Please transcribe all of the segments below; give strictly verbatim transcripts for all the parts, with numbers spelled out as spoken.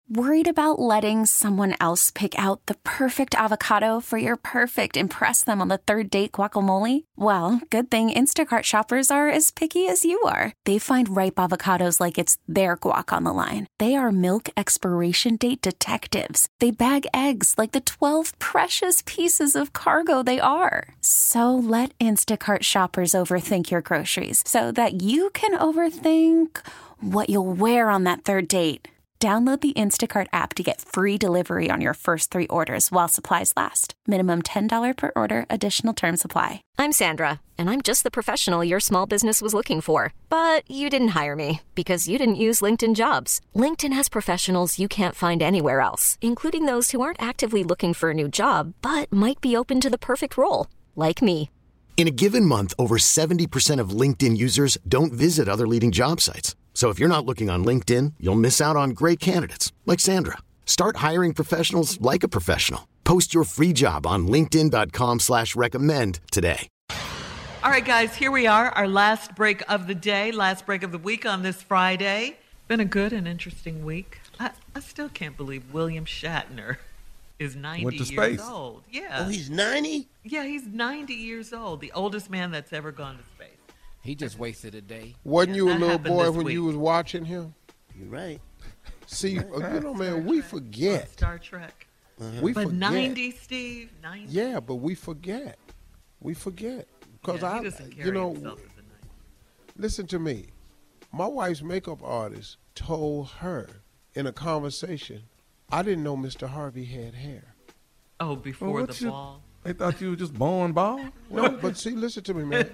Worried about letting someone else pick out the perfect avocado for your perfect impress them on the third date guacamole? Well, good thing Instacart shoppers are as picky as you are. They find ripe avocados like it's their guac on the line. They are milk expiration date detectives. They bag eggs like the twelve precious pieces of cargo they are. So let Instacart shoppers overthink your groceries so that you can overthink what you'll wear on that third date. Download the Instacart app to get free delivery on your first three orders while supplies last. Minimum ten dollars per order. Additional terms apply. I'm Sandra, and I'm just the professional your small business was looking for. But you didn't hire me because you didn't use LinkedIn Jobs. LinkedIn has professionals you can't find anywhere else, including those who aren't actively looking for a new job, but might be open to the perfect role, like me. In a given month, over seventy percent of LinkedIn users don't visit other leading job sites. So if you're not looking on LinkedIn, you'll miss out on great candidates like Sandra. Start hiring professionals like a professional. Post your free job on linkedin dot com slash recommend today. All right, guys, here we are, our last break of the day, last break of the week on this Friday. Been a good and interesting week. I, I still can't believe William Shatner is ninety Went to years space. old. Yeah. Oh, he's ninety? Yeah, he's ninety years old, the oldest man that's ever gone to space. He just wasted a day. Wasn't Yeah, you a that little happened boy this when week. you was watching him? You're right. See, uh, you know, man, Star we Trek. forget. Star Trek. We But forget. ninety, Steve, ninety. Yeah, but we forget. We forget. Because Yeah, he I, doesn't carry you know, himself as a ninety. listen to me. My wife's makeup artist told her in a conversation, I didn't know Mister Harvey had hair. Oh, before Well, the what you- ball. They thought you were just born bald? No, but see, listen to me, man.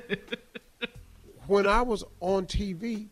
When I was on T V,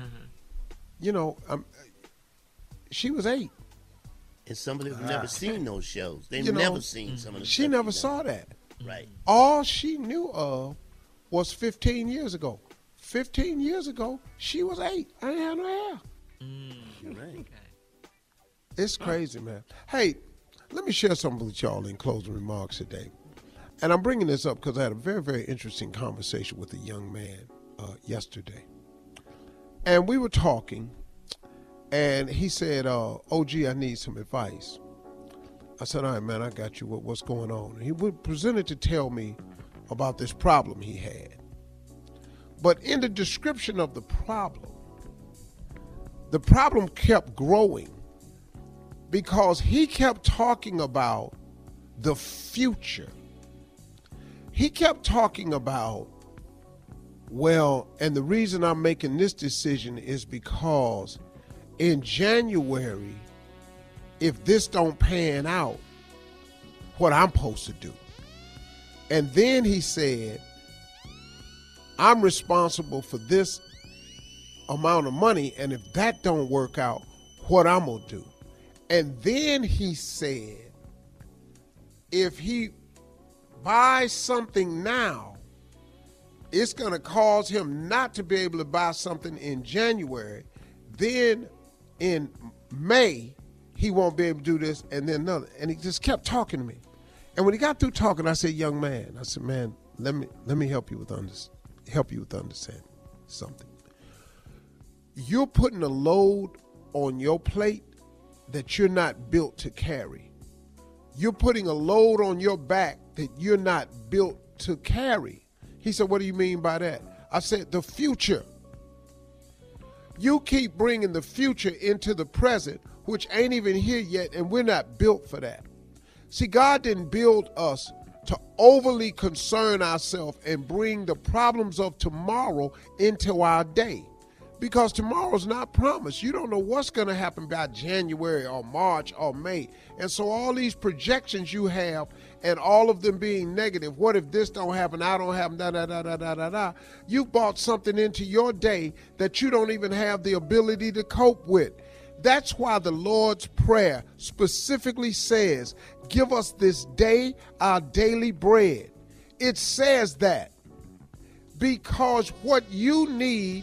you know, um, she was eight. And somebody who's never seen those shows. They've You know, never seen some of the She stuff never he saw done. that. Right. All she knew of was fifteen years ago. fifteen years ago, she was eight. I ain't had no hair. You're right. It's crazy, man. Hey, let me share something with y'all in closing remarks today. And I'm bringing this up because I had a very, very interesting conversation with a young man uh, yesterday. And we were talking, and he said, uh, O G, I need some advice. I said, all right, man, I got you. What, what's going on? And he was presented to tell me about this problem he had. But in the description of the problem, the problem kept growing because he kept talking about the future. He kept talking about, well, and the reason I'm making this decision is because in January, if this don't pan out, what I'm supposed to do. And then he said, I'm responsible for this amount of money, and if that don't work out, what I'm gonna do. And then he said, if he buys something now, it's gonna cause him not to be able to buy something in January. Then in May, he won't be able to do this, and then another. And he just kept talking to me. And when he got through talking, I said, young man, I said, man, let me let me help you with under, help you with understanding something. You're putting a load on your plate that you're not built to carry. You're putting a load on your back that you're not built to carry. He said, what do you mean by that? I said, the future. You keep bringing the future into the present, which ain't even here yet, and we're not built for that. See, God didn't build us to overly concern ourselves and bring the problems of tomorrow into our day, because tomorrow's not promised. You don't know what's going to happen by January or March or May. And so all these projections you have, and all of them being negative, what if this don't happen, I don't happen, da, da, da, da, da, da, da. You've brought something into your day that you don't even have the ability to cope with. That's why the Lord's Prayer specifically says, give us this day our daily bread. It says that because what you need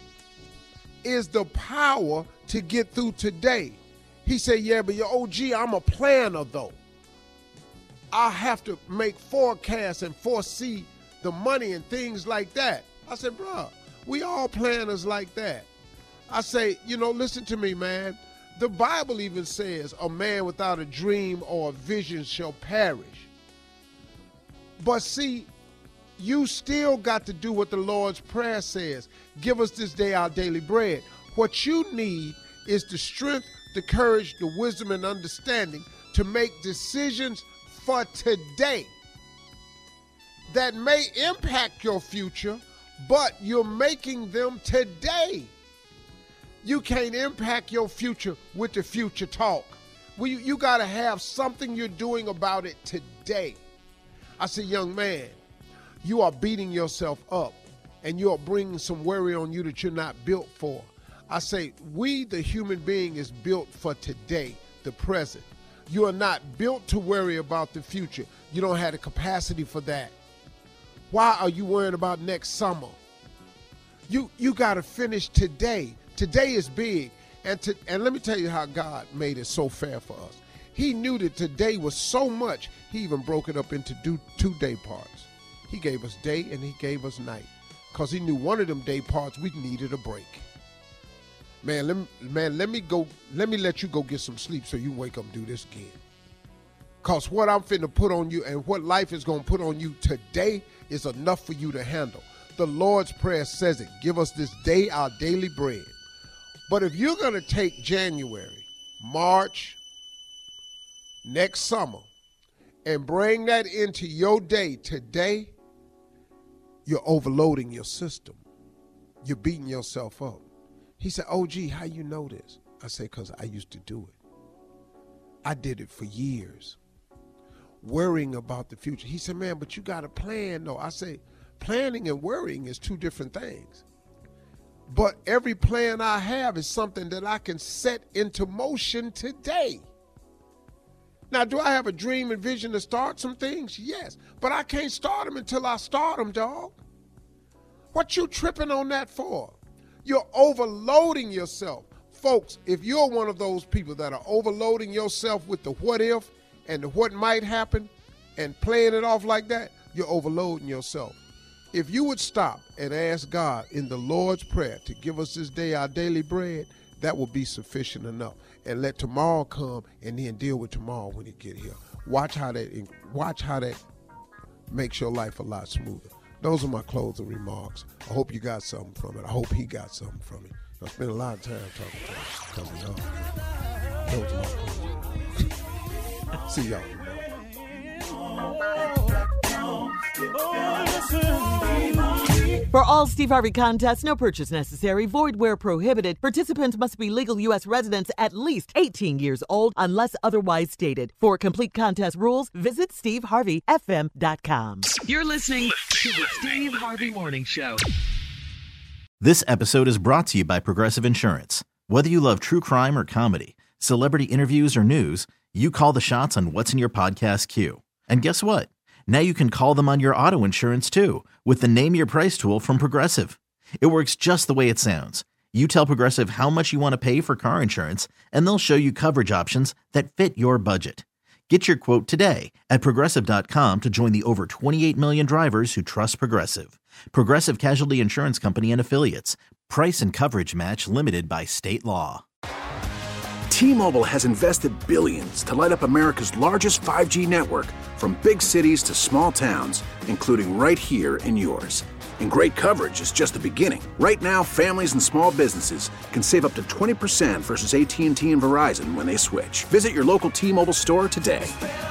is the power to get through today. He said, yeah, but your O G, I'm a planner though. I have to make forecasts and foresee the money and things like that. I said, bro, we all planners like that. I say, you know, listen to me, man. The Bible even says a man without a dream or a vision shall perish. But see, you still got to do what the Lord's Prayer says. Give us this day our daily bread. What you need is the strength, the courage, the wisdom, and understanding to make decisions for today that may impact your future, but you're making them today. You can't impact your future with the future talk. Well, you, you got to have something you're doing about it today. I say, young man, you are beating yourself up and you are bringing some worry on you that you're not built for. I say, we, the human being, is built for today, the present. You are not built to worry about the future. You don't have the capacity for that. Why are you worrying about next summer? You you got to finish today. Today is big. And to, and let me tell you how God made it so fair for us. He knew that today was so much, he even broke it up into two, two day parts. He gave us day and he gave us night because he knew one of them day parts we needed a break. Man, let me, man, let me go, let me let you go get some sleep so you wake up and do this again. Because what I'm finna put on you and what life is going to put on you today is enough for you to handle. The Lord's Prayer says it. Give us this day our daily bread. But if you're going to take January, March, next summer, and bring that into your day today, you're overloading your system. You're beating yourself up. He said, O G, how you know this? I said, because I used to do it. I did it for years, worrying about the future. He said, man, but you got to plan, though. I say, planning and worrying is two different things. But every plan I have is something that I can set into motion today. Now, do I have a dream and vision to start some things? Yes. But I can't start them until I start them, dog. What you tripping on that for? You're overloading yourself. Folks, if you're one of those people that are overloading yourself with the what if and the what might happen and playing it off like that, you're overloading yourself. If you would stop and ask God in the Lord's Prayer to give us this day our daily bread, that will be sufficient enough. And let tomorrow come and then deal with tomorrow when it get here. Watch how that watch how that makes your life a lot smoother. Those are my closing remarks. I hope you got something from it. I hope he got something from it. I spent a lot of time talking to him. Those are my closing. See y'all tomorrow. For all Steve Harvey contests, no purchase necessary, void where prohibited. Participants must be legal U S residents at least eighteen years old unless otherwise stated. For complete contest rules, visit steve harvey f m dot com. You're listening to the Steve Harvey Morning Show. This episode is brought to you by Progressive Insurance. Whether you love true crime or comedy, celebrity interviews or news, you call the shots on what's in your podcast queue. And guess what? Now you can call them on your auto insurance too with the Name Your Price tool from Progressive. It works just the way it sounds. You tell Progressive how much you want to pay for car insurance, and they'll show you coverage options that fit your budget. Get your quote today at Progressive dot com to join the over twenty-eight million drivers who trust Progressive. Progressive Casualty Insurance Company and Affiliates. Price and coverage match limited by state law. T-Mobile has invested billions to light up America's largest five G network, from big cities to small towns, including right here in yours. And great coverage is just the beginning. Right now, families and small businesses can save up to twenty percent versus A T and T and Verizon when they switch. Visit your local T-Mobile store today.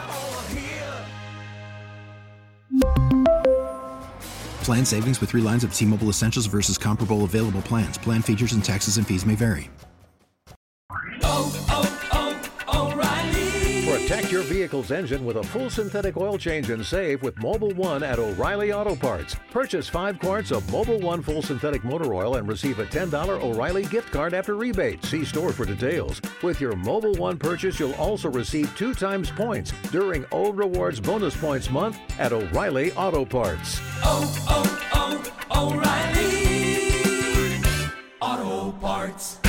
Plan savings with three lines of T-Mobile Essentials versus comparable available plans. Plan features and taxes and fees may vary. Oh, oh, oh, O'Reilly. Protect your vehicle's engine with a full synthetic oil change and save with Mobil one at O'Reilly Auto Parts. Purchase five quarts of Mobil one full synthetic motor oil and receive a ten dollars O'Reilly gift card after rebate. See store for details. With your Mobil one purchase, you'll also receive two times points during O Rewards Bonus Points Month at O'Reilly Auto Parts. Oh, oh, oh, O'Reilly Auto Parts.